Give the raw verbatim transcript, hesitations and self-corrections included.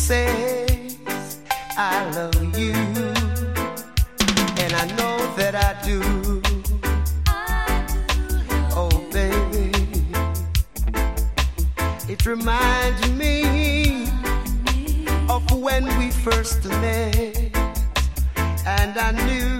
says I love you, and I know that I do. Oh, baby, it reminds me of when we first met, and I knew